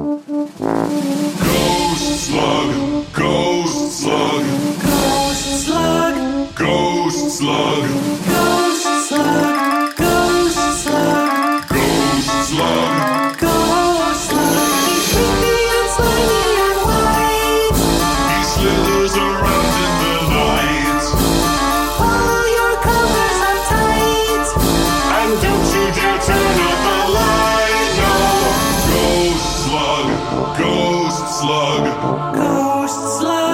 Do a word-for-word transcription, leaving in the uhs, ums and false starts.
Ghost slug, ghost slug, Ghost slug, ghost slug, ghost slug, ghost slug, ghost slug. ghost slug. He's creepy and slimy and white. He slithers around in the night. Follow your covers up tight. And don't you dare turn out the light, no. Ghost slug, ghost slug. Ghost slug.